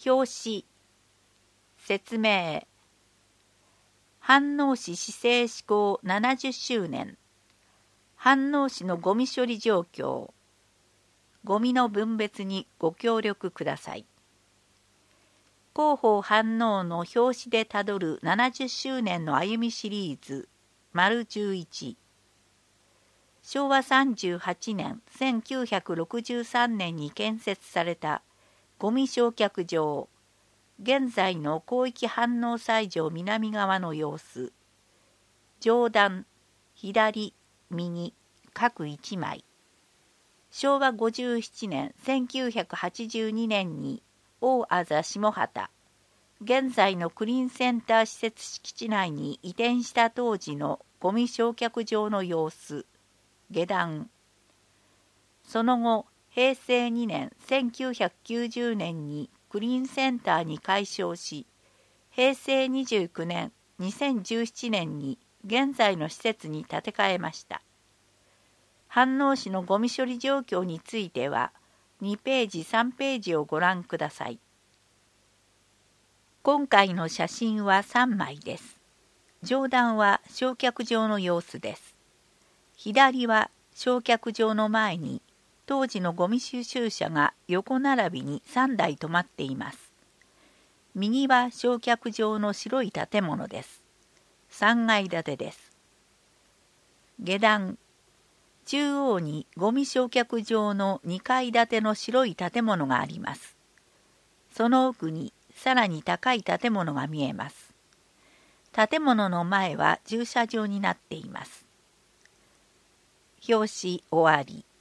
表紙。説明。飯能市市政施行70周年。飯能市のゴミ処理状況。ゴミの分別にご協力ください。広報飯能の表紙でたどる70周年の歩みシリーズ、丸11。昭和38年1963年に建設されたゴミ焼却場、現在の広域飯能西条南側の様子。上段、左、右、各1枚。昭和57年1982年に大字下畑、現在のクリーンセンター施設敷地内に移転した当時のゴミ焼却場の様子。下段。その後、平成2年1990年にクリーンセンターに改称し、平成29年2017年に現在の施設に建て替えました。飯能市のゴミ処理状況については、2ページ3ページをご覧ください。今回の写真は3枚です。上段は焼却場の様子です。左は焼却場の前に当時のゴミ収集車が横並びに3台止まっています。右は焼却場の白い建物です。3階建てです。下段。中央にゴミ焼却場の2階建ての白い建物があります。その奥にさらに高い建物が見えます。建物の前は駐車場になっています。表紙終わり。